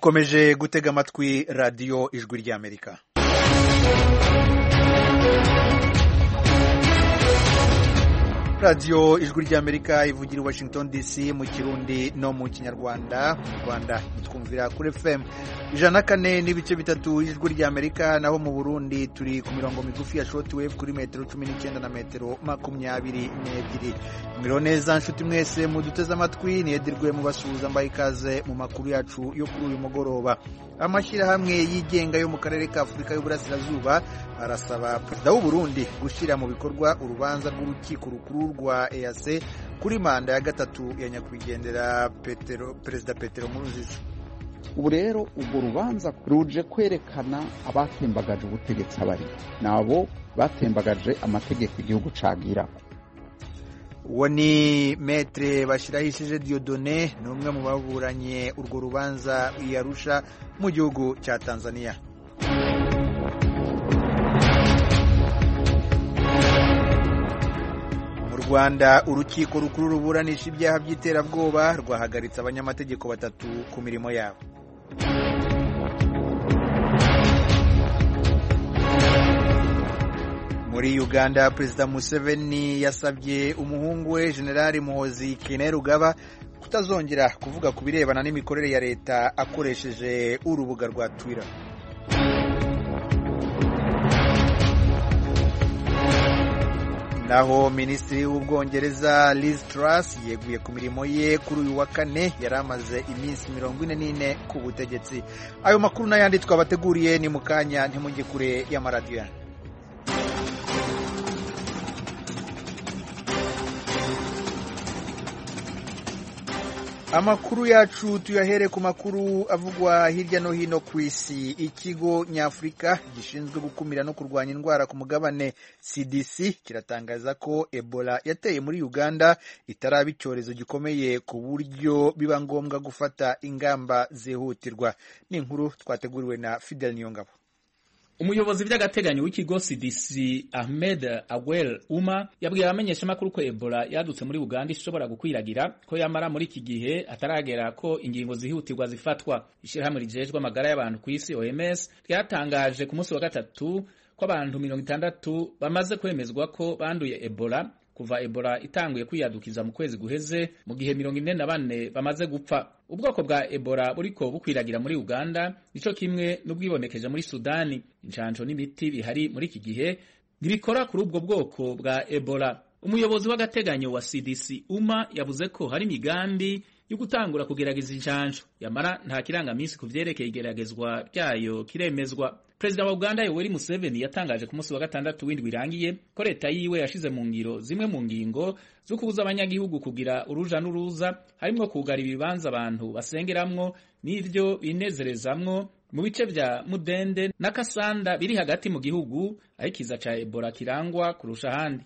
mukomeje gutega amatwi radiyo ijwi ry'Amerika. radiyo ijwi ry'Amerika ivugira i Washington DC mu Kirundi no mu Kinyarwanda. Mu Rwanda twumvira kuri FM 104.3 ijwi ry'Amerika, naho mu Burundi turi ku mirongo migufi ya shortwave kuri metero 19 na metero 22. Mironeza nshuti mwese muduteze amatwi, niyedirwe mu basuhuza mbaye ikaze mu makuru yacu yo kuri uyu mugoroba. Amashyirahamwe yigenga yo mu karere ka Afurika y'Uburasirazuba arasaba perezida w'u Burundi gushyira mu bikorwa urubanza rw'urukiko rukuru rwa EAC kuri manda ya gatatu ya nyakwigendera perezida Petero Nkurunziza. Ubu rero urwo rubanza ruje kwerekana abatembagaje ubutegetsi abari nabo batembagaje amategeko igihugu cagira. Uwo ni Maître Bashirahishije Dieudonné, ni umwe mu baburanye urwo rubanza i Arusha mu gihugu cya Tanzania. Mu Rwanda urukiko rukuru ruburanisha ibyaha by'iterabwoba rwahagaritse abanyamategeko batatu ku mirimo yabo. Muri Uganda, Perezida Museveni yasabye umuhungu we General Muhoozi Kainerugaba kutazongera kuvuga ku birebana n'imikorere ya leta akoresheje urubuga rwa Twitter. Naho Minisitiri w'Ubwongereza Liz Truss yeguye ku mirimo ye kuri uyu wa kane, yari amaze iminsi 44 ku butegetsi. Ayo makuru n'ayandi twabateguriye ni mukanya, ntimujye kure y'amaradiyo. Amakuru yacu tuyahere ku makuru avugwa hirya no hino ku isi. Ikigo nyafurika gishinzwe gukumira no kurwanya indwara ku mugabane CDC kiratangaza ko Ebola yateye muri Uganda itaraba icyorezo gikomeye ku buryo biba ngombwa gufata ingamba zihutirwa. Ni inkuru twateguriwe na Fidel Niyongabo. Umuyobozi by'agateganyo w'ikigo CDC Ahmed Awel Uma yabwiye abamenyesha makuru ko Ebola yadutse muri Uganda ishobora gukwiragira, ko yamara muri iki gihe ataragera ko ingingo zihutirwa zifatwa. Ishirahamwe rijejwe amagara y'abantu ku isi OMS ryatangaje ku munsi wa gatatu ko abantu 60 bamaze kwemezwa ko banduye Ebola kuva Ebola itanguye kwiyadukiza mu kwezi guheze, mu gihe 44 bamaze gupfa. Ubwoko bwa Ebola buriko bukwiragira muri Uganda nico kimwe n'ubwibonekeje muri Sudani. Incanco n'imiti bihari muri iki gihe ntibikora kuri ubwo bwoko bwa Ebola. Umuyobozi w'agateganyo wa CDC Uma yavuze ko hari imigambi yo gutangura kugerageza incanco, yamara nta kirangamisi kuvyerekeye igeragezwa ryayo kiremezwa. Perezida wa Uganda Yoweri Museveni yatangaje ku munsi wa gatandatu w'indwi irangiye ko leta yiwe yashize mu ngiro zimwe mu ngingo zo kubuza abanyagihugu kugira uruja n'uruza, harimwo kugara ibibanza abantu basengeramwo n'ivyo binezerezamwo mu bice vya Mudende na Kasanda biri hagati mu gihugu, aho ikiza ca Ebola kirangwa kurusha ahandi.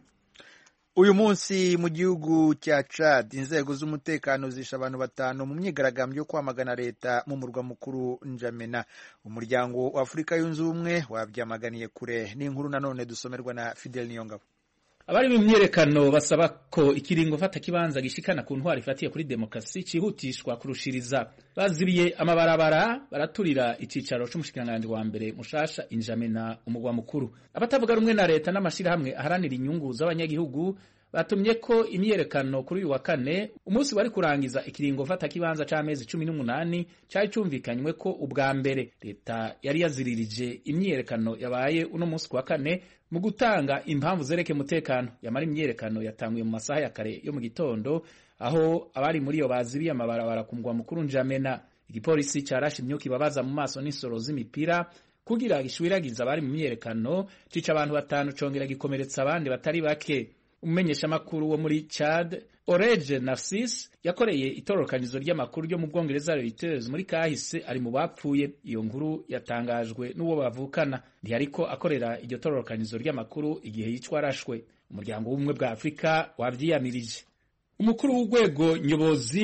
Uyu munsi mu gihugu cya Chad, inzego z'umutekano zisha abantu 5 mu myigaragambyo yo kwamagana leta mu murwa mukuru N'Djamena. Umuryango wa Afurika yunze ubumwe wabyamaganiye kure. Ni inkuru nanone dusomerwa na Fidel Niyongabo. Abari mu myerekano basaba ko ikiringo fata kibanza gishikana ku ntwari ifatiye kuri demokrasi cihutishwa kurushiriza. Bazibiye amabarabara, baraturira icicaro c'umushikiranganje wa mbere mushasha N'Djamena, umugwa mukuru. Abatavuga rumwe na leta n'amashirahamwe aharanira inyungu z'abanyagihugu batumye ko imyerekano kuri uyu wa kane, umunsi wari kurangiza ikiringo fata kibanza c'amezi 18 cari cumvikanywe ko ubwa mbere leta yari yaziririje imyerekano yabaye uno munsi kwa kane mu gutanga impamvu zereke mutekano. Yamara imyerekano yatanguye mu masaha ya kare yo mu gitondo, aho abari muri yo bazibiye amabarabara ku mugwa mukuru N'Djamena. Igipolisi carashe imyuka ibabaza mu maso n'isoro z'imipira kugira gishwiragiza abari mu myerekano, cica abantu 5 congera gikomeretsa abandi batari bake. Umumenyesha makuru wo muri Chad Orej Nafsis yakoreye itororokanizo ry'amakuru ryo mu Bwongereza Reuters muri kahise ari mu bapfuye. Iyo nkuru yatangajwe n'uwo bavukana, ariko akorera iryo tororokanizo ry'amakuru igihe yicwa arashwe. Umuryango w'ubumwe bwa Afrika wavyiyamirije. Umukuru w'urwego nyobozi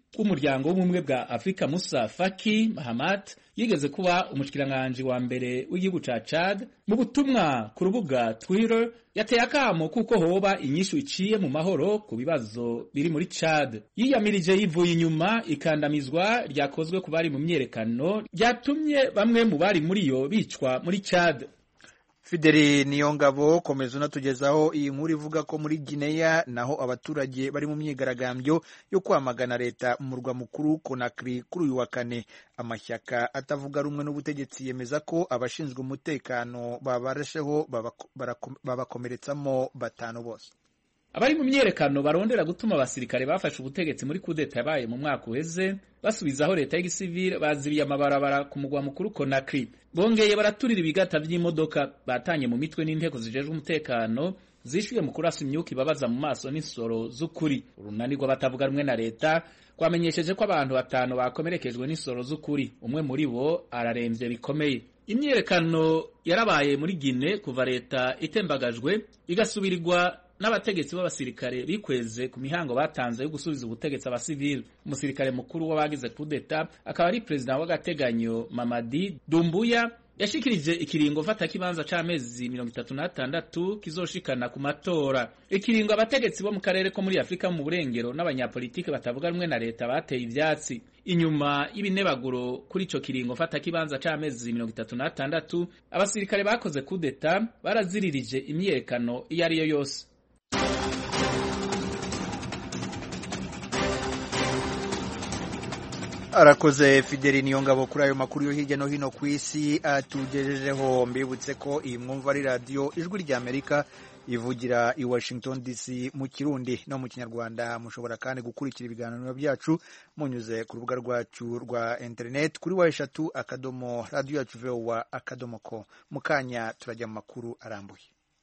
w'umuryango w'ubumwe bwa Afrika Musa Faki Mahamat yigeze kuba umushikiranganje wa mbere w'igihugu ca Chad mu butumwa ku rubuga Twitter yateye akamo kuko hoba inyishu iciye mu mahoro ku bibazo biri muri Chad. Yiyamirije yivuye inyuma ikandamizwa ryakozwe ku bari mu myerekano ryatumye bamwe mu bari muri yo bicwa muri Chad. Fideli Niyongabo komeza unatugezaho iyi nkuru ivuga ko muri Guinea naho abaturage bari mu myigaragambyo yo kwamagana leta mu murwa mukuru Conakry kuri uyu wa kane. Amashyaka atavuga rumwe n'ubutegetsi yemeza ko abashinzwe umutekano babarasheho babakomeretsamo 5 bose. Abari mu myerekano barondera gutuma abasirikare bafashe ubutegetsi muri kudeta yabaye mu mwaka uheze basubizaho leta y'igisivile bazibiye amabarabara ku mugwa mukuru Conakry. Bongeye baraturira ibigata vy'imodoka batanye mu mitwe n'inteko zijejwe umutekano zishuye mu kurasa imyuka ibabaza mu maso n'insoro z'ukuri. Urunani rw'abatavuga rumwe na leta kwamenyesheje ko abantu 5 bakomerekejwe n'insoro z'ukuri, umwe muri bo araremvye bikomeye. Imyerekano yarabaye muri Guinea kuva leta itembagajwe igasubirirwa n'abategetsi b'abasirikare bikweze ku mihango batanze yo gusubiza ubutegetsi abasivile. Umusirikare mukuru w'abagize kudeta akaba ari president w'agateganyo Mamadi Doumbouya yashikirije ikiringo fata kibanza c'amezi 36 kizoshikana ku matora. Ikiringo abategetsi bo mu karere ko muri Afrika mu burengero n'abanyapolitike batavuga rumwe na leta bateye ivyatsi. Inyuma y'ibinebaguro kuri ico kiringo fata kibanza c'amezi 36 abasirikare bakoze kudeta baraziririje imyerekano iyo ari yo yose. Arakoze Fideli Niyongabo kuri ayo makuru yo hirya no hino ku isi atugejejeho. Mbibutse ko iyi mwumva ari radio Ijwi ry'Amerika ivugira i Washington DC mu Kirundi no mu Kinyarwanda. Mushobora kandi gukurikira ibiganiro byacu munyuze ku rubuga rwacu rwa internet kuri wa3.radio.voa.com. Mukanya turajya mu makuru arambuye.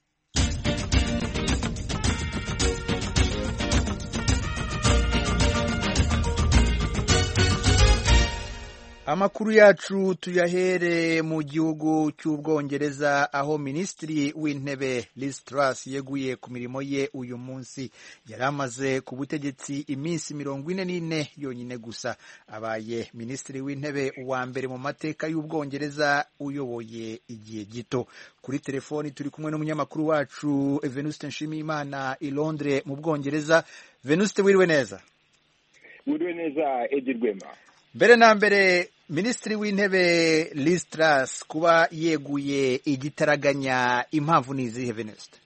Amakuru yacu tuyahere mu gihugu cy'Ubwongereza aho Minisitiri w'Intebe Liz Truss yeguye ku mirimo ye uyu munsi. Yaramaze ku butegetsi iminsi 44 yonyine gusa. Abaye Minisitiri w'Intebe wa mbere mu mateka y'Ubwongereza uyoboye igihe gito. Kuri telefoni turi kumwe n'umunyamakuru wacu Venuste Nshimiyimana i Londres mu Bwongereza. Venuste, wiriwe neza? Wiriwe neza Edi Rwema. Mbere na mbere, Minisitiri w'Intebe Liz Truss kuba yeguye igitaraganya impamvu nizihe Venuste?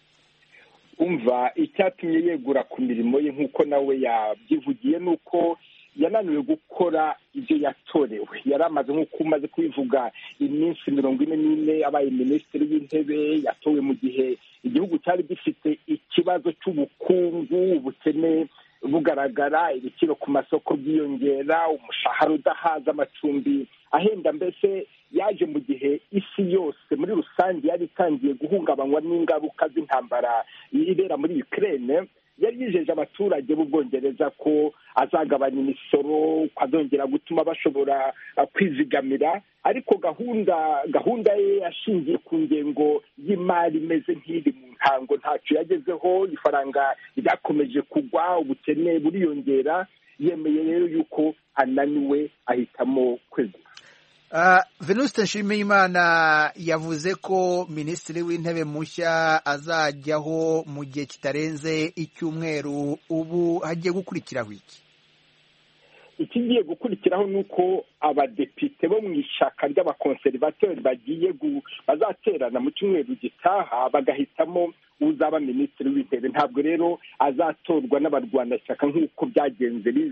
Umva icyatumye yegura ku mirimo ye nk'uko nawe yabyivugiye nuko yananiwe gukora ibyo yatorewe. Yaramaze nk'uko umaze kubivuga iminsi 44 abaye Minisitiri w'Intebe. Yatowe mu gihe igihugu cyari gifite ikibazo cy'ubukungu, ubukene bugaragara, ibiciro ku masoko byiyongera, umushahara udahaza, amacumbi ahenda. Mbese yaje mu gihe isi yose muri rusange yari itangiye guhungabanywa n'ingaruka z'intambara ibera muri Ukraine. Yari yijeje abaturage b'Ubwongereza ko azagabanya imisoro, azongera gutuma bashobora kwizigamira, ariko gahunda ye yashingiye ku ngengo y'imari imeze nk'iri mu ntango ntacyo yagezeho. Ifaranga ryakomeje kugwa, ubukene buriyongera. Yemeye rero yuko ananiwe ahitamo kwegura. Venuste Nshimiyimana yavuze ko Minisitiri w'Intebe mushya azajyaho mu gihe kitarenze icyumweru. Ubu hagiye gukurikiraho iki? Ikigiye gukurikiraho nuko abadepite bo mu ishaka ry'abakonservateri bazaterana mu cyumweru gitaha bagahitamo uzaba Minisitiri w'Intebe. Ntabwo rero azatorwa n'abarwanashyaka nk'uko byagenze Liz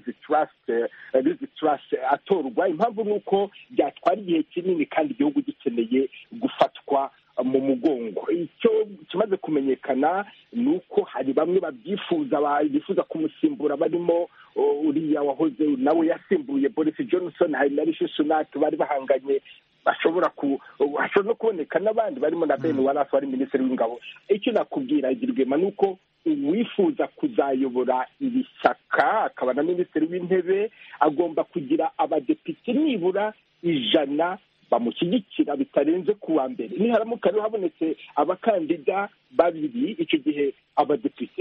Truss atorwa. Impamvu nuko byatwara igihe kinini kandi igihugu gikeneye gufatwa mu mugongo. Icyo kimaze kumenyekana nuko hari bamwe bifuza kumusimbura, barimo uriya wahoze nawe yasimbuye Boris Johnson, hari na Rishi Sunak bari bahanganye. Hashobora no kuboneka n'abandi barimo na Ben Wallace wari Minisitiri w'Ingabo. Icyo nakubwira Girwema nuko uwifuza kuzayobora iri shyaka akaba na Minisitiri w'Intebe agomba kugira abadepite nibura 100 bamushyigikira bitarenze kuwa mbere. Niharamuka rero habonetse abakandida 2, icyo gihe abadepite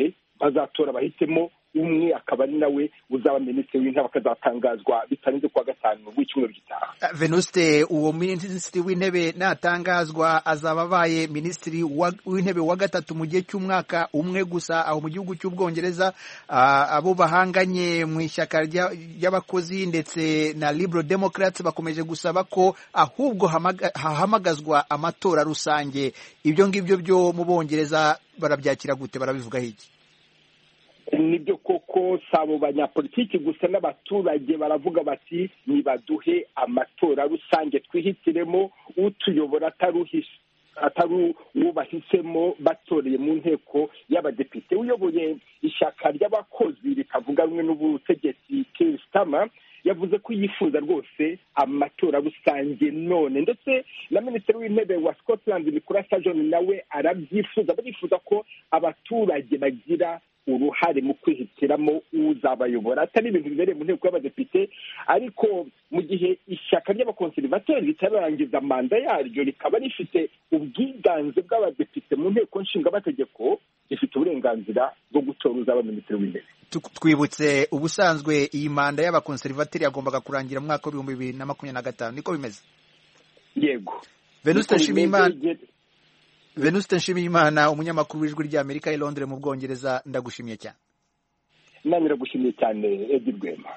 bazatora bahitemo umwe akaba ari nawe uzaba minisitiri w'intebe, akazatangazwa bitarenze kuwa gatanu w'icyumweru gitaha. Venuste, uwo minisitiri w'intebe natangazwa azaba abaye minisitiri w'intebe wa gatatu mu gihe cy'umwaka umwe gusa aho mu gihugu cy'Ubwongereza. Abo bahanganye mu ishyaka ry'abakozi ndetse na Liberal Democrats bakomeje gusaba ko ahubwo hahamagazwa amatora rusange. Ibyo ngibyo byo mu Bongereza barabyakira gute, barabivugaho iki? Nibyo koko, sabo banyapolitiki gusa n'abaturage baravuga bati nibaduhe amatora rusange twihitiremo utuyobora atari uwo bahisemo batoreye mu nteko y'abadepite. Uyoboye ishyaka ry'abakozi rikavuga rumwe n'ubutegetsi Keir Starmer yavuze ko yifuza rwose amatora rusange none, ndetse na minisitiri w'intebe wa Scotland Nicola Sturgeon nawe arabyifuza. barifuza ko abaturage bagira uruhare mu kwihitiramo uzabayobora, atari ibintu bibereye mu nteko y'abadepite. Ariko mu gihe ishyaka ry'abakonservateri ritarangiza manda yaryo rikaba rifite ubwiganze bw'abadepite mu nteko nshingamategeko, rifite uburenganzira bwo gutora uzaba minisitiri w'intebe. Twibutse ubusanzwe iyi manda y'abakonservateri yagombaga kurangira mu mwaka w'ibihumbi 2025, niko bimeze? Yego. Venuste Nshimiyimana, umunyamakuru w'Ijwi ry'Amerika i Londres mu Bwongereza, ndagushimiye cyane. Nanjye ndagushimiye cyane Edi Rwema.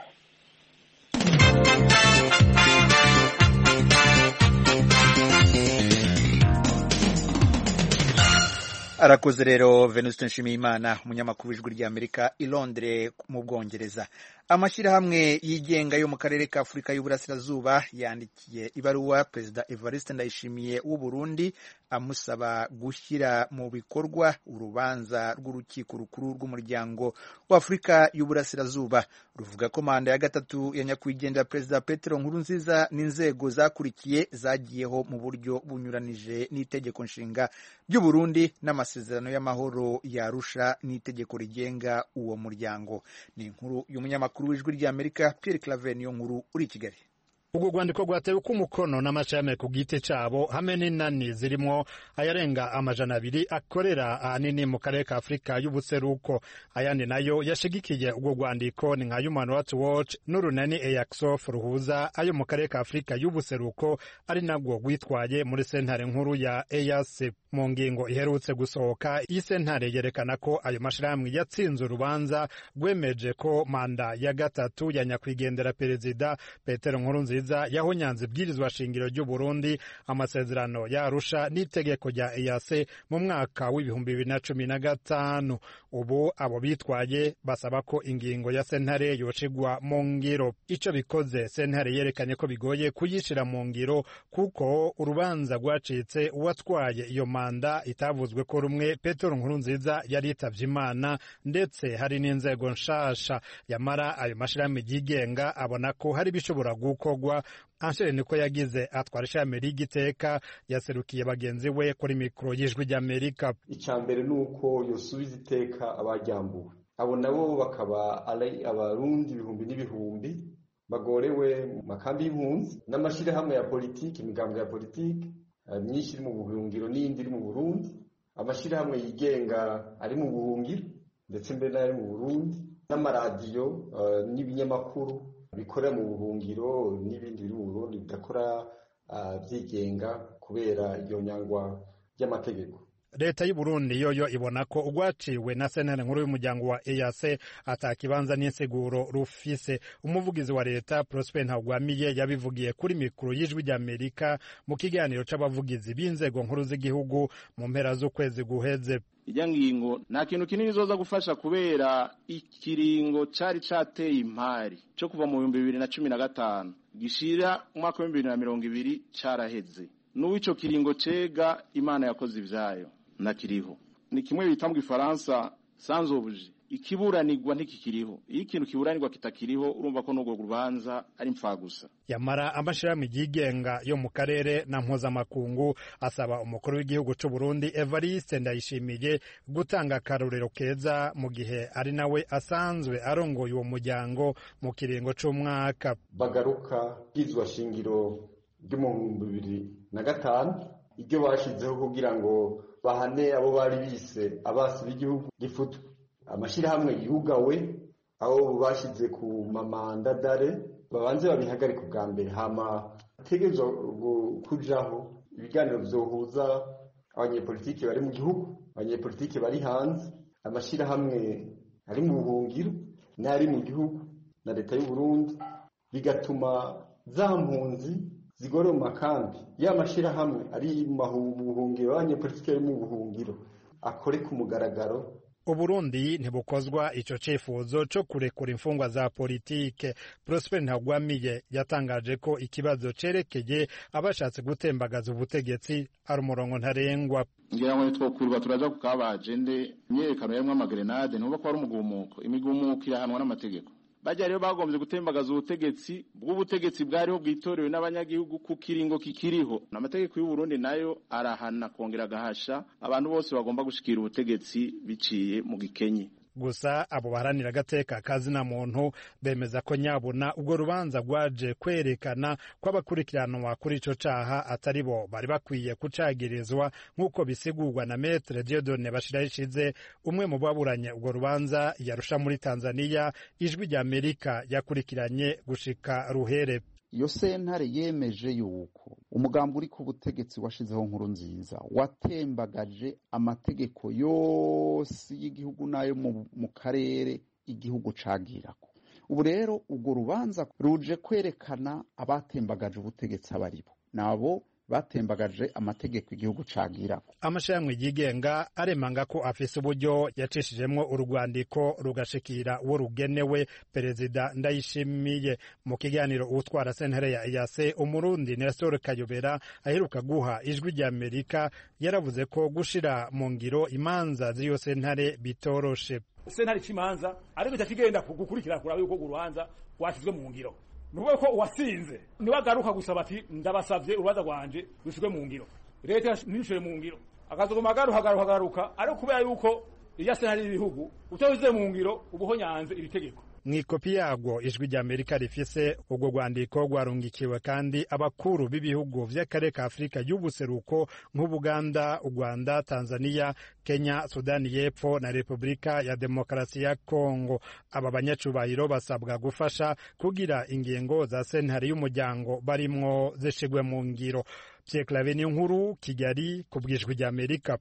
Arakoze rero Venuste Nshimiyimana, umunyamakuru w'Ijwi ry'Amerika i Londres mu Bwongereza. Amashyirahamwe yigenga yo mu karere ka Afurika y'Uburasirazuba yandikiye ibaruwa Perezida Evariste Ndayishimiye w'u Burundi amusaba gushyira mu bikorwa urubanza rw'urukiko rukuru rw'umuryango wa Afurika y'Uburasirazuba ruvuga ko manda ya gatatu ya nyakwigendera Perezida Petero Nkurunziza n'inzego zakurikiye zagiyeho mu buryo bunyuranije n'itegeko nshinga ry'u Burundi n'amasezerano y'amahoro ya Arusha n'itegeko rigenga uwo muryango. Ni inkuru y'umunyamakuru w'Ijwi ry'Amerika Pierre Claver niyo nkuru uri i Kigali. Ubwo rwandiko rwatewe ku mukono n'amashami ku giti cabo hamwe n'inani zirimo ayarenga amajana 200 akorera ahanini mu karere ka Afurika y'Ubuseruko. Ayandi nayo yashigikiye ubwo rwandiko ni nka Human Rights Watch n'urunani EACSOF ruhuza ayo mu karere ka Afurika y'Ubuseruko ari nabwo rwitwaye muri sentare nkuru ya EAC. Mu ngingo iherutse gusohoka iyi sentare yerekana ko ayo mashirahamwe yatsinze urubanza rwemeje ko manda ya gatatu ya nyakwigendera Perezida Petero Nkurunziza yahonyanze ibwirizwa shingiro ry'u Burundi, amasezerano ya Arusha n'itegeko rya EAC mu mwaka w'ibihumbi 2015. Ubu abo bitwaye basaba ko ingingo ya sentare yoshigwa mu ngiro. Ico bikoze sentare yerekanye ko bigoye kuyishira mu ngiro kuko urubanza rwacitse uwatwaye iyo manda itavuzwe ko rumwe Petero Nkurunziza yari yitavye Imana, ndetse hari n'inzego nshasha. Yamara ayo mashirahamwe yigenga abona ko hari bishobora gukorwa. Anshere niko yagize atwara ishami ry'igiteka yaserukiye bagenzi we kuri mikro y'Ijwi ry'Amerika. Icambere nuko yosubiza iteka abajyambuwe, abo nabo bakaba ari abarundi ibihumbi n'ibihumbi bagorewe mu makambi y'impunzi n'amashirahamwe ya politiki, imigambwe ya politiki myinshi iri mu buhungiro n'indi iri mu Burundi, amashirahamwe yigenga ari mu buhungiro ndetse mbere n'ari mu Burundi, n'amaradiyo n'ibinyamakuru bikorera mu buhungiro n'ibindi biri mu Burundi bidakora byigenga kubera iyo nyangwa y'amategeko. Leta y'u Burundi yoyo ibona ko urwaciwe na sentare nkuru y'umuryango wa EAC atakibanza n'insiguro rufise. Umuvugizi wa leta Prosper Ntagwamiye yabivugiye kuri mikro y'Ijwi ry'Amerika mu kiganiro c'abavugizi b'inzego nkuru z'igihugu mu mpera z'ukwezi guheze. Ijya ngingo nta kintu kinini zoza gufasha kubera ikiringo cari cateye impari cyo kuva mu 2015 gishira umwaka wa 2020 caraheze. N'uwico kiringo cega Imana yakoze ivyayo nakiriho. Ni kimwe bita mu Gifaransa sans objet. Ikiburanirwa ntikikiriho. Iyo ikintu kiburanirwa kitakiriho urumva ko n'ubwo rubanza ari mpfagusa. Yamara amashirahamwe yigenga yo mu karere na mpuzamakungu asaba umukuru w'igihugu c'u Burundi Evariste Ndayishimiye gutanga akarorero keza mu gihe ari nawe asanzwe arongoye uwo muryango mu kiringo c'umwaka. Bagaruka bwizwa shingiro ryo mu 2005 iryo bashizeho kugira ngo bahane abo bari bise abasi b'igihugu gifutwe. amashirahamwe yugawe aho bashize ku mamanda dare babanze babihagarika ubwa mbere hama tegezo kujaho ibiganiro vyohuza abanyepolitiki bari mu gihugu abanyepolitiki bari hanze amashirahamwe ari mu buhungiro n'ari mu gihugu na leta y'u Burundi bigatuma za mpunzi zigore mu makambi y'amashirahamwe ari mu buhungiro abanyepolitiki bari mu buhungiro akore ku mugaragaro. Uburundi ntibukozwa ico cifuzo co kurekura imfungwa za politike. Prosper Ntagwamiye yatangaje ko ikibazo cerekeye abashatse gutembagaza ubutegetsi ari umurongo ntarengwa. Ngira ngo twokurwa turaja kukabaje nde imyerekano yamwe amagrenade ntuba ko ari umugumuko imigumuko irahanwa n'amategeko. Bajya rero bagombye gutembagaza ubutegetsi bw'ubutegetsi bwariho bwitorewe n'abanyagihugu ku kiringo kikiriho. N'amategeko y'u Burundi nayo arahana kongera gahasha abantu bose bagomba gushikira ubutegetsi biciye mu gikenye. Gusa abo baharanira agateka kazina muntu bemeza ko nyabuna ubwo rubanza rwaje kwerekana ko abakurikiranwa kuri ico caha atari bo bari bakwiye kucagirizwa nk'uko bisigurwa na Maître Dieudonné Bashirayishize umwe mu baburanye ubwo rubanza yarusha muri Tanzania. Ijwi rya Amerika yakurikiranye gushika ruhere. Iyo sentare yemeje yuko umugambi uri ku butegetsi washizeho Nkurunziza watembagaje amategeko yose y'igihugu nayo mu karere igihugu cagirako. Ubu rero ubwo rubanza ruje kwerekana abatembagaje ubutegetsi abaribo nabo batembagaje amategeko igihugu cagirako. Amashanywe yigenga aremanga ko afise uburyo yacishijemwo urugwandiko rugashikira uwo rugenewe Perezida Ndayishimiye. Mu kiganiro utwara sentare ya EAC Umurundi Nestor Kayobera aheruka guha Ijwi rya Amerika yaravuze ko gushira mu ngiro imanza z'iyo sentare bitoroshe. Sentare cimanza ariko cyakigenda kugukurikira kurabe uko urubanza rwashizwe mu ngiro. Nuko ko wasinze niwagaruka gusaba ati ndabasavye urubanza rwanje rushizwe mu ngiro. Leta nishure mu ngiro akazogoma garuka ariko kubera yuko iya sentare y'ibihugu utawize mu ngiro ubuhonyanze iri tegeko. Mw'ikopi yagwo Ijwi rya Amerika rifise ubwo rwandiko rwarungikiwe kandi abakuru b'ibihugu vy'akarere ka Afrika y'ubuseruko nk'Ubuganda, Uganda, Tanzania, Kenya, Sudani y'Epfo na Repubulika ya Demokarasi ya Kongo. Aba banyacubahiro basabwa gufasha kugira ingingo za sentare y'umuryango barimwo zishigwe mu ngiro. Pierre Claver Niyonkuru, Kigali, ku bw'Ijwi rya Amerika.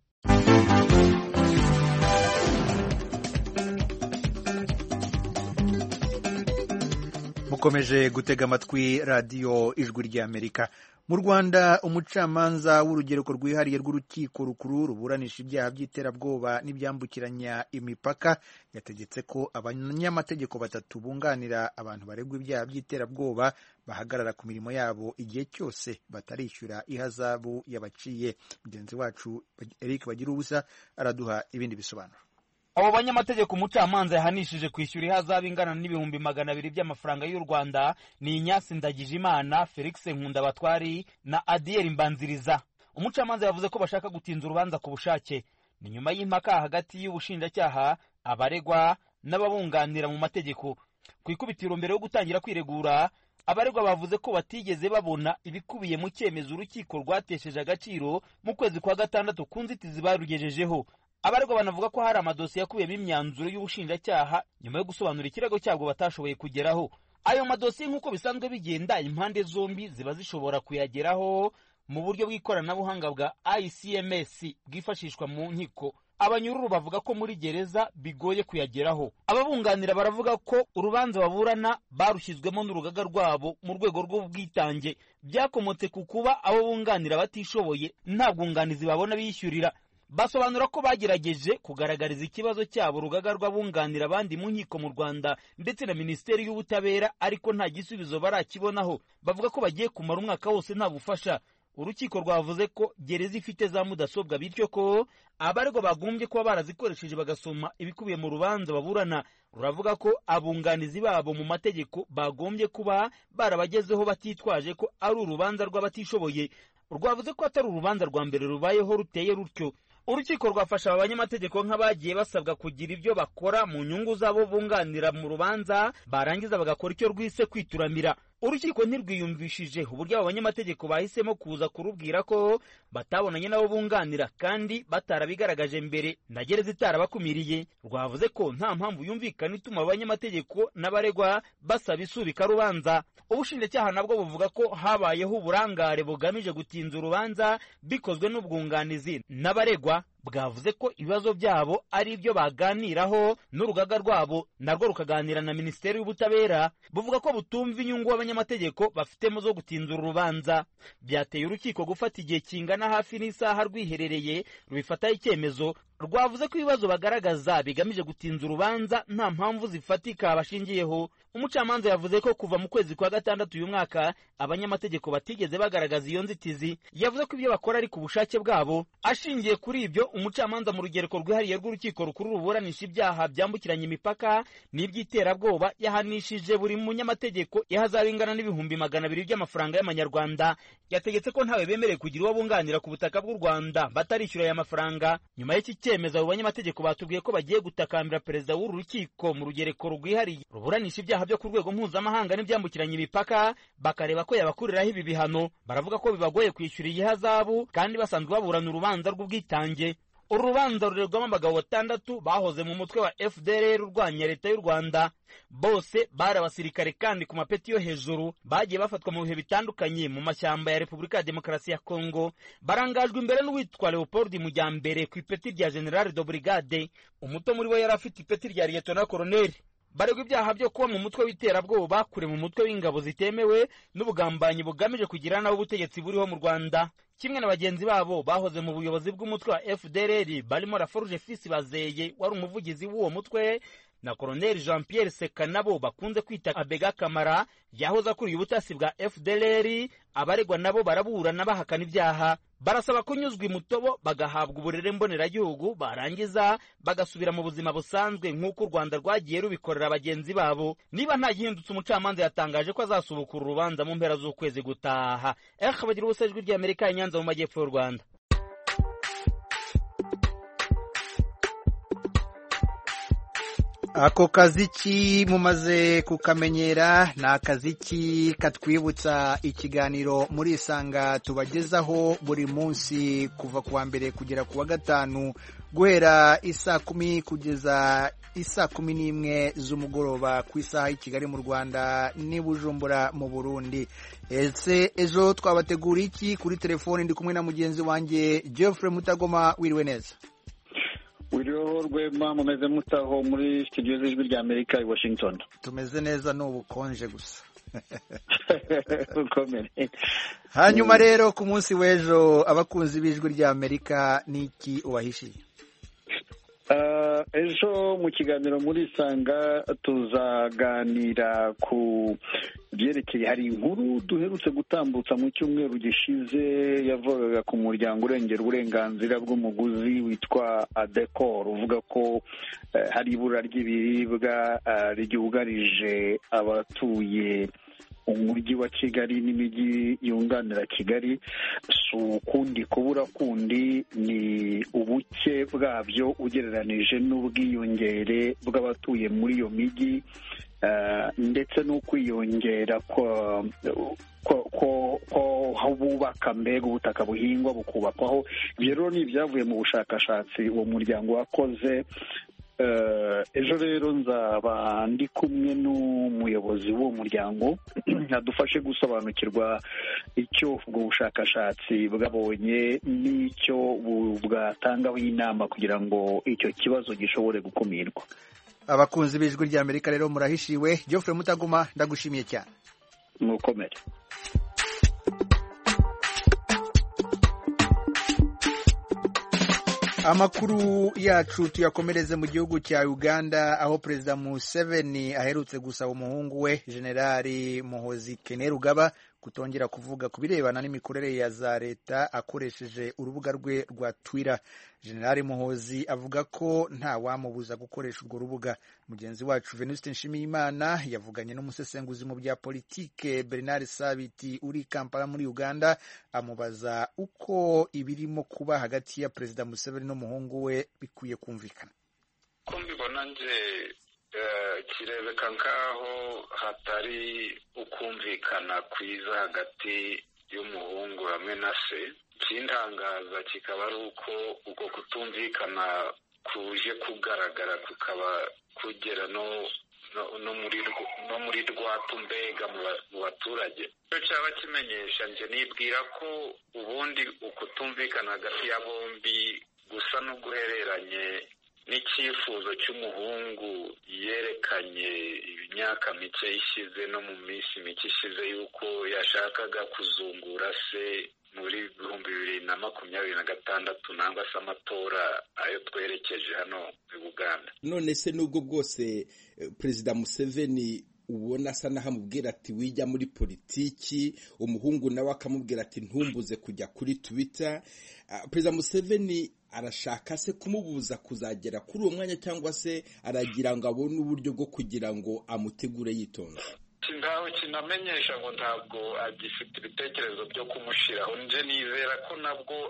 mukomeje gutega amatwi radiyo Ijwi rya Amerika. Mu Rwanda umucamanza w'urugereko rwihariye rw'urukiko rukuru ruburanisha ibyaha by'iterabwoba n'ibyambukiranya imipaka yategetse ko abanyamategeko batatu bunganira abantu baregwa ibyaha by'iterabwoba bahagarara ku mirimo yabo igihe cyose batarishyura ihazabu yabaciye. Mugenzi wacu Eric Bagirubusa araduha ibindi bisobanuro. Abo banyamategeko umucamanza yahanishije kwishyura ihazabu ingana n'ibihumbi 200 by'amafaranga y'u Rwanda ni Inyasi Ndagijimana, Felix Nkundabatwari na Adiel Mbanziriza. Umucamanza yavuze ko bashaka gutinza urubanza ku bushake. Ni nyuma y'impaka hagati y'ubushinjacyaha, abaregwa n'ababunganira mu mategeko. Ku ikubitiro mbere yo gutangira kwiregura, abaregwa bavuze ko batigeze babona ibikubiye mu cyemezo urukiko rwatesheje agaciro mu kwezi kwa gatandatu ku nzitizi barugejejeho. Abaregwa banavuga ko hari amadosiye yakubiyemo imyanzuro y'ubushinjacyaha nyuma yo gusobanura ikirego cyabwo batashoboye kugeraho. Ayo madosiye nk'uko bisanzwe bigenda, impande zombi ziba zishobora kuyageraho mu buryo bw'ikoranabuhanga bwa ICMS bwifashishwa mu nkiko. Abanyururu bavuga ko muri gereza bigoye kuyageraho. Ababunganira baravuga ko urubanza baburana barushyizwemo n'urugaga rwabo mu rwego rw'ubwitange, byakomotse ku kuba abo bunganira batishoboye nta bwunganizi babona bishyurira. Basobanura ko bagerageje kugaragariza ikibazo cyabo urugaga rw'abunganira abandi mu nkiko mu Rwanda ndetse na Minisiteri y'Ubutabera, ariko nta gisubizo barakibonaho. Bavuga ko bagiye kumara umwaka wose nta bufasha. Urukiko rwavuze ko gereza ifite za mudasobwa, bityo ko abaregwa bagombye kuba barazikoresheje bagasoma ibikubiye mu rubanza baburana. Ruravuga ko abunganizi babo mu mategeko bagombye kuba barabagezeho batitwaje ko ari urubanza rw'abatishoboye. Rwavuze ko atari urubanza rwa mbere rubayeho ruteye rutyo. Urukiko rwafasha abanyamategeko nk'abagiye basabwa kugira ibyo bakora mu nyungu zabo bunganira mu rubanza, barangiza bagakora icyo rwise kwituramira. urukiko ntirwiyumvishije uburyo abo banyamategeko bahisemo kuza kurubwira ko batabonanye nabo bunganira kandi batarabigaragaje mbere na gereza itarabakumiriye. Rwavuze ko nta mpamvu yumvikana ituma abo banyamategeko n'abaregwa basaba isubika rubanza. Ubushinjacyaha nabwo buvuga ko habayeho uburangare bugamije gutinza urubanza bikozwe n'ubwunganizi n'abaregwa. Bwavuze ko ibibazo byabo ari ibyo baganiraho n'urugaga rwabo narwo rukaganira na Minisiteri y'Ubutabera. Buvuga ko butumva inyungu abanyamategeko bafitemo zo gutinzura urubanza. Byateye urukiko gufata igihe kingana hafi n'isaha rwiherereye rubifataho icyemezo. Rwavuze ko ibibazo bagaragaza bigamije gutinza urubanza nta mpamvu zifatika bashingiyeho. Umucamanza yavuze ko kuva mu kwezi kwa gatandatu uyu mwaka abanyamategeko batigeze bagaragaza iyo nzitizi. Yavuze ko ibyo bakora ari ku bushake bwabo. Ashingiye kuri ibyo, umucamanza mu rugereko rwihariye rw'urukiko rukuru ruburanisha ibyaha byambukiranya imipaka n'iby'iterabwoba yahanishije buri munyamategeko ihazabu ingana n'ibihumbi 200 by'amafaranga y'amanyarwanda. Yategetse ko ntawe bemerewe kugira uwo bunganira ku butaka bw'u Rwanda batarishyura aya mafaranga. Nyuma y'iki cyemezo, abo banyamategeko batubwiye ko bagiye gutakambira perezida w'uru rukiko mu rugereko rwihariye ruburanisha ibyaha byo ku rwego mpuzamahanga n'ibyambukiranya imipaka bakareba ko yabakuriraho ibi bihano. Baravuga ko bibagoye kwishyura iyi hazabu kandi basanzwe baburana urubanza rw'ubwitange. Uru rubanza rurerwamo abagabo 6 bahoze mu mutwe wa FDLR urwanya leta y'u Rwanda. Bose bari abasirikare kandi ku mapeti yo hejuru, bagiye bafatwa mu bihe bitandukanye mu mashyamba ya Repubulika ya Demokarasi ya Kongo. Barangajwe imbere n'uwitwa Leopold Mujyambere ku ipeti rya General de Brigade. Umuto muri bo yari afite ipeti rya Lieutenant Colonel. Baregwa ibyaha byo kuba mu mutwe w'iterabwoba, kure mu mutwe w'ingabo zitemewe n'ubugambanyi bugamije kugira naho ubutegetsi buriho mu Rwanda. Kimwe na bagenzi babo bahoze mu buyobozi bw'umutwe wa FDLR barimo Laforge Fils Bazeye wari umuvugizi w'uwo mutwe na Colonel Jean Pierre Seka nabo bakunze kwita Abega Kamara yahoze akuriye ubutasi bwa FDLR. Abaregwa nabo baraburana bahakana ibyaha. Barasaba kunyuzwa imutobo bagahabwa uburere mboneragihugu, barangiza bagasubira mu buzima busanzwe nk'uko u Rwanda rwagiye rubikorera bagenzi babo. Niba nta gihindutse, umucamanza yatangaje ko azasubukura urubanza mu mpera z'ukwezi gutaha. Bagira ubusajwi ry'Amerika Nyanza mu majyepfo y'u Rwanda. Ako kaziki mumaze kukamenyera, ni akaziki katwibutsa ikiganiro muri Isanga tubagezaho buri munsi kuva kuwa mbere kugera kuwa gatanu guhera isaa 10 kugeza isaa 11 z'umugoroba ku isaha y'i Kigali mu Rwanda n'i Bujumbura mu Burundi. Ejo twabategura iki? Kuri telefone ndi kumwe na mugenzi wanjye Geoffrey Mutagoma. Wiriwe neza? Wiriho Rwema, mumeze mutaho muri studio z'Ijwi rya Amerika i Washington? Tumeze neza, n'ubukonje gusa. Ukomere. Hanyuma rero ku munsi w'ejo abakunzi b'Ijwi rya Amerika niki ubahishiye? Ejo mu kiganiro muri Isanga tuzaganira ku byerekeye, hari inkuru duherutse gutambutsa mu cyumweru gishize yavugaga ku muryango urengera uburenganzira bw'umuguzi witwa ADECOR, uvuga ko hari ibura ry'ibiribwa ryugarije abatuye umujyi wa Kigali n'imijyi yunganira Kigali. Ukundi kubura kundi ni ubuke bwabyo ugereranije n'ubwiyongere bw'abatuye muri iyo mijyi, ndetse no kwiyongera ko bubaka, mbega ubutaka buhingwa bukubakwaho. Ibyo rero ni ibyavuye mu bushakashatsi uwo muryango wakoze. Ejo rero nzaba ndi kumwe n'umuyobozi w'uwo muryango adufashe gusobanukirwa icyo ubwo bushakashatsi bwabonye n'icyo bwatangaho inama kugira ngo icyo kibazo gishobore gukumirwa. Abakunzi b'Ijwi rya Amerika rero murahishiwe. Geoffrey Mutagoma, ndagushimiye cyane. Mukomere. Amakuru yacu tuyakomereze mu gihugu cya Uganda, aho Perezida Museveni aherutse gusaba umuhungu we Generali Muhoozi Kainerugaba kutongera kuvuga ku birebana n'imikorere ya za leta akoresheje urubuga rwe rwa Twitter. Generali Muhoozi avuga ko nta wamubuza gukoresha urwo rubuga. Mugenzi wacu Venuste Nshimiyimana yavuganye n'umusesenguzi mu bya politike Bernard Sabiti uri Kampala muri Uganda, amubaza uko ibirimo kuba hagati ya Perezida Museveni n'umuhungu we bikwiye kumvikana. Ko mbibona nje kirebeka nkaho hatari ukumvikana kwiza hagati y'umuhungu hamwe na se. Ikintangaza kikaba ari uko kutumvikana kuje kugaragara kukaba kugera no muri rwatumbega mu baturage. Icyo cyaba kimenyesha nje nibwira ko ubundi ukutumvikana hagati ya bombi gusa n'uguhereranye n'icyifuzo cy'umuhungu yerekanye imyaka mike ishize no mu minsi mike ishize yuko yashakaga kuzungura se muri 2026 nangwa se amatora ayo twerekeje hano mu Uganda. None se nubwo bwose Perezida Museveni ubona asa nahamubwira ati wijya muri politiki, umuhungu nawe akamubwira ati ntumbuze kujya kuri Twitter, Perezida Museveni arashaka se kumubuza kuzagera kuri uwo mwanya cyangwa se aragira ngo abone uburyo bwo kugira ngo amutegure yitonze? Ngaho kinamenyesha ngo ntabwo agifite ibitekerezo byo kumushiraho. Nje nizera ko nabwo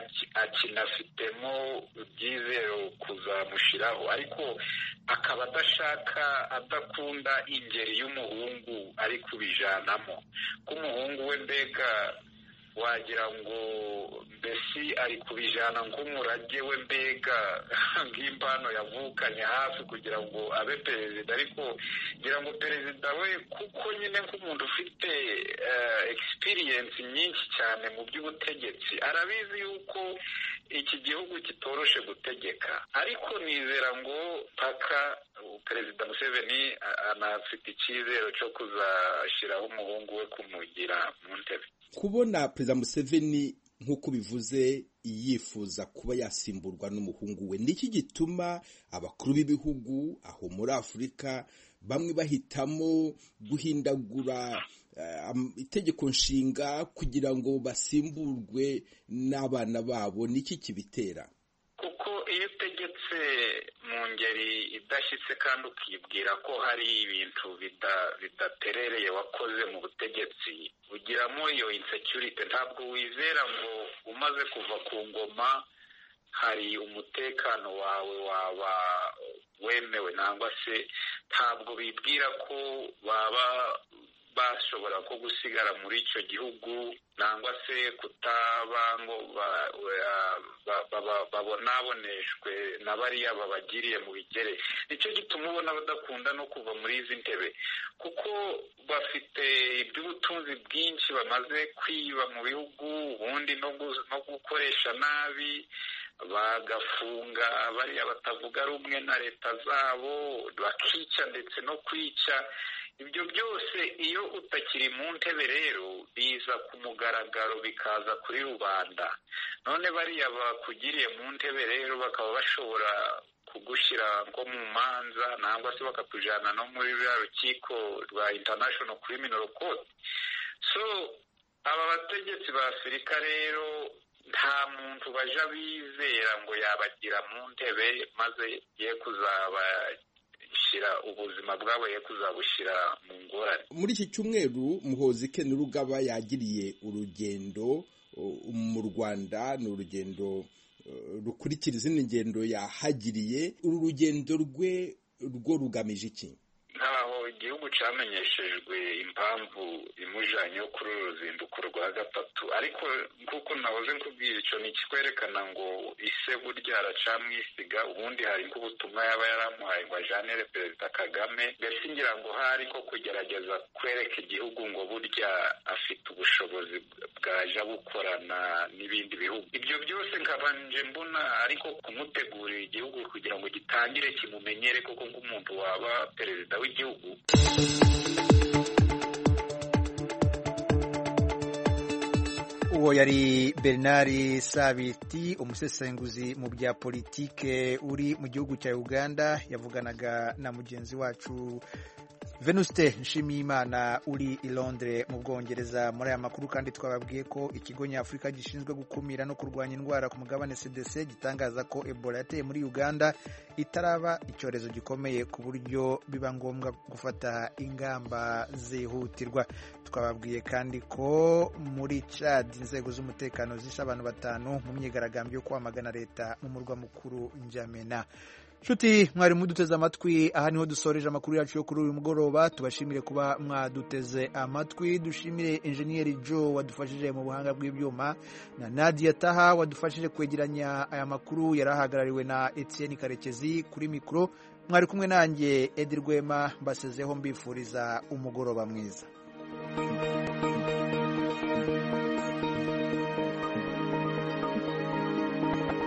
akinafitemo byizero kuzamushiraho, ariko akaba adakunda ingeri y'umuhungu ari kubijanamo. K'umuhungu we mbega wagira ngo mbesi ari kubijana nk'umurage we mbega nk'impano yavukanye hafi kugira ngo abe perezida. Ariko ngira ngo perezida we kuko nyine nk'umuntu ufite experience nyinshi cyane mu by'ubutegetsi arabizi yuko iki gihugu kitoroshe gutegeka. Ariko nizera ngo paka Perezida Museveni anafite icyizero cyo kuzashyiraho umuhungu we kumugira mu ntebe. Kubona Perezida Museveni nk'uko bivuze yifuza kuba yasimburwa n'umuhungu we, niki gituma abakuru b'ibihugu aho muri Afurika bamwe bahitamo guhindagura itegeko nshinga kugira ngo basimburwe n'abana babo? Niki kibitera? Kuko iyo utegetse mu ngeri idashyitse kandi ukibwira ko hari ibintu bidaterereye wakoze mu butegetsi, ugiramo iyo insecurity. Ntabwo wizera ngo umaze kuva ku ngoma hari umutekano wawe waba wemewe, nangwa se ntabwo bibwira ko baba bashobora ko gusigara muri icyo gihugu, nangwa se kutaba ngo babonaboneshwe na bariya babagiriye mu bigere. Nicyo gituma ubona badakunda no kuva muri izi ntebe, kuko bafite iby'ubutunzi bwinshi bamaze kwiba mu bihugu, ubundi no gukoresha nabi, bagafunga bariya batavuga rumwe na leta zabo, bakica ndetse no kwica. Ibyo byose iyo utakiri mu ntebe rero biza ku mugaragaro bikaza kuri rubanda. None bariya bakugiriye mu ntebe rero bakaba bashobora kugushyira nko mu manza, nangwa se bakakujyana no muri ruriya rukiko rwa International Criminal Court. So aba bategetsi ba Afurika rero nta muntu baja bizera ngo yabagira mu ntebe maze ye kuzaba ubuzima bwabo ye kuzabushyira mu ngorane. Muri iki cyumweru Muhoozi Kainerugaba yagiriye urugendo mu Rwanda, ni urugendo rukurikira izindi ngendo yahagiriye. Uru rugendo rwe rwo rugamije iki? Nkaho igihugu cyamenyeshejwe impamvu imujanye kuri uru ruzinduko rwa gatatu, ariko nk'uko nahoze nkubwira, icyo ni ikikwerekana ngo ise burya aracamwisiga. Ubundi hari nk'ubutumwa yaba yaramuhaye ngo ajanire Perezida Kagame, mbese ngira ngo hari ko kugerageza kwereka igihugu ngo burya afite ubushobozi bwaja bukorana n'ibindi bihugu. Ibyo byose nkabanje mbona ariko kumutegurira igihugu kugira ngo gitangire kimumenyere koko nk'umuntu waba perezida w'igihugu. Uwo yari Bernard Sabiti, umusesenguzi mu bya politike uri mu gihugu cya Uganda, yavuganaga na mugenzi wacu Venuste Nshimiyimana uri i Londres mu Bwongereza. Muri aya makuru kandi twababwiye ko ikigo nyafurika gishinzwe gukumira no kurwanya indwara ku mugabane CDC gitangaza ko Ebola yateye muri Uganda itaraba icyorezo gikomeye ku buryo biba ngombwa gufata ingamba zihutirwa. Twababwiye kandi ko muri Chad inzego z'umutekano zishe abantu 5 mu myigaragambyo yo kwamagana leta mu murwa mukuru N'Djamena. nshuti mwari muduteze amatwi, aha niho dusoreje amakuru yacu yo kuri uyu mugoroba. Tubashimire kuba mwaduteze amatwi, dushimire enjeniyeri Joe wadufashije mu buhanga bw'ibyuma na Nadia Taha wadufashije kwegeranya aya makuru. Yari ahagarariwe na Etienne Karekezi. Kuri mikoro mwari kumwe nanjye Edi Rwema, mbasezeho mbifuriza umugoroba mwiza.